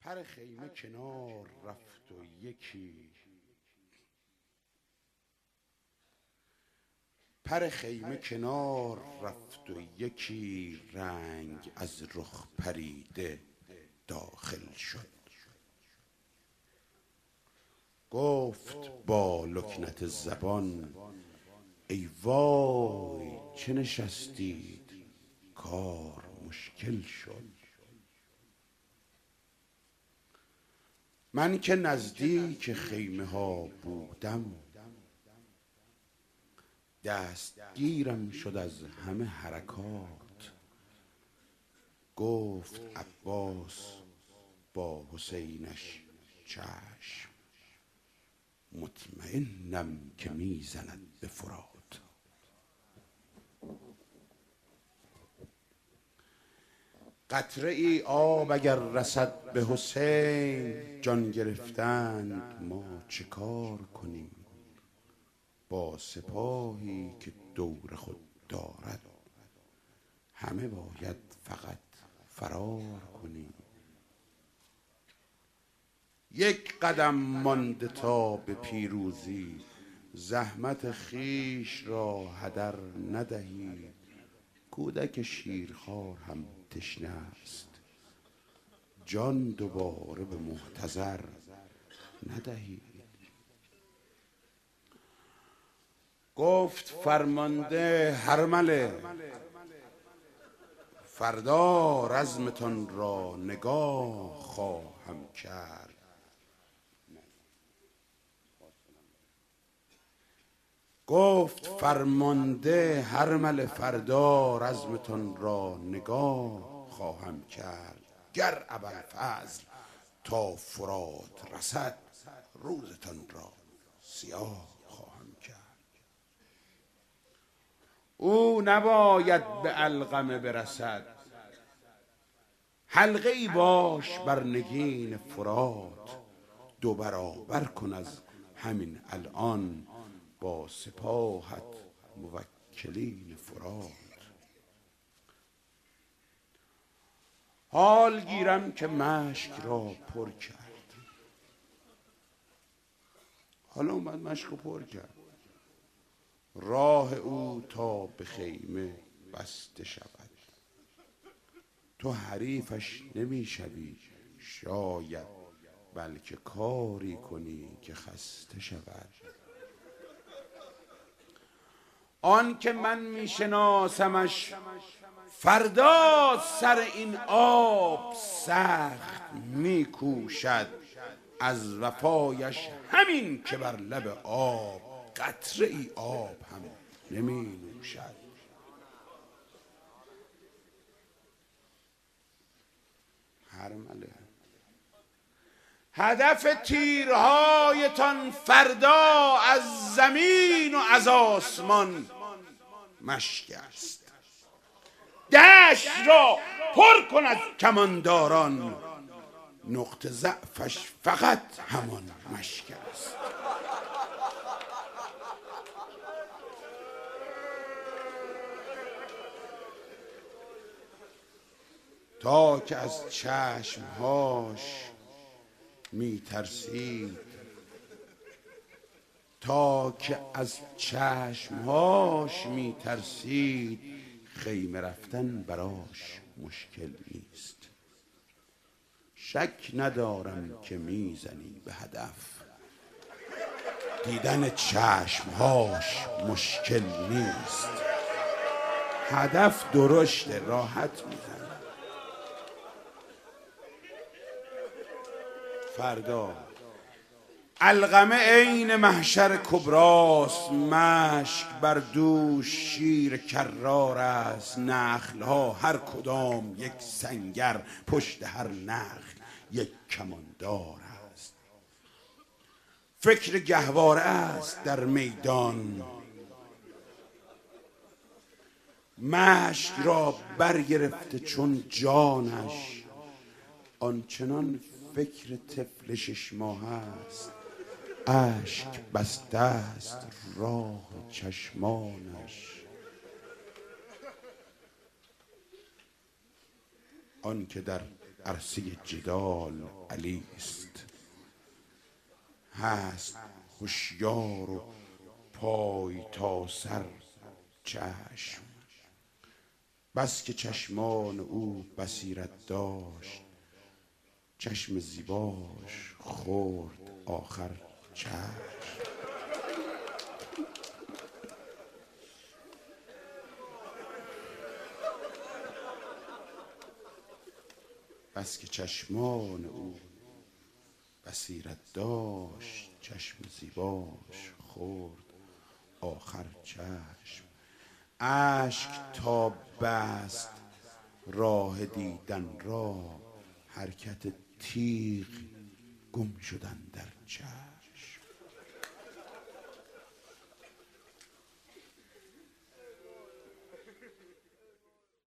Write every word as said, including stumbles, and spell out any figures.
پر خیمه کنار رفت و یکی پر خیمه کنار رفت و یکی رنگ از رخ پریده داخل شد. گفت با لکنت زبان ای وای چه نشستید کار مشکل شد. من که نزدیک خیمه ها بودم دستگیرم شد از همه حرکات. گفت عباس با حسینش چشم مطمئنم که میزند به فرات. قطره ای آب اگر رسد به حسین جان گرفتند ما چه کار کنیم؟ با سپاهی که دور خود دارد همه باید فقط فرار کنیم. یک قدم مانده تا به پیروزی زحمت خیش را هدر ندهید. کودک شیرخوار هم تشنه است جان دوباره به محتضر ندهید. گفت فرمانده هرمله فردا رزمتان را نگاه خواهم کرد. گفت فرمانده هرمله فردا رزمتان را نگاه خواهم کرد. گر ابوالفضل تا فرات رسد روزتان را سیاه خواهم کرد. او نباید به علقمه برسد حلقه ای باش بر نگین فرات. دو برابر کن از همین الان با سپاهت موکلین فرات. حال گیرم که مشک را پر کرد. حالا اومد مشک رو پر کرد. راه او تا به خیمه بسته شود. تو حریفش نمی شوی شاید بلکه کاری کنی که خسته شود. آن که من می شناسمش فردا سر این آب سخت می کوشد. از وفایش همین که بر لب آب قطره ای آب هم نمی نوشد. هرمله هدف تیرهایتان فردا از زمین و از آسمان مشک است. دشت را پر کن از کمانداران نقطه ضعفش فقط همان مشک است. تا که از چشمهاش می ترسید تا که از چشمهاش می ترسید خیمه رفتن براش مشکل نیست. شک ندارم که میزنی به هدف دیدن چشمهاش مشکل نیست. هدف درشت راحت میزنه. فردا علقمه عین محشر کبراست. مشک بر دوش شیر کرار است. نخل ها هر کدام یک سنگر پشت هر نخل یک کماندار است. فکر گهواره است در میدان. مشک را برگرفته چون جانش آنچنان فکر طفل شش ماه است. اشک بسته است راه چشمانش. آن که در عرصه جدال علیست. هست هوشیار و پای تا سر چشم، بس که چشمان او بصیرت داشت، چشم زیباش خورد آخر چشم. بس که چشمان او بصیرت داشت، چشم زیباش خورد آخر چشم. اشک تا بست راه دیدن را، حرکت تیغ گم شدن در چشم.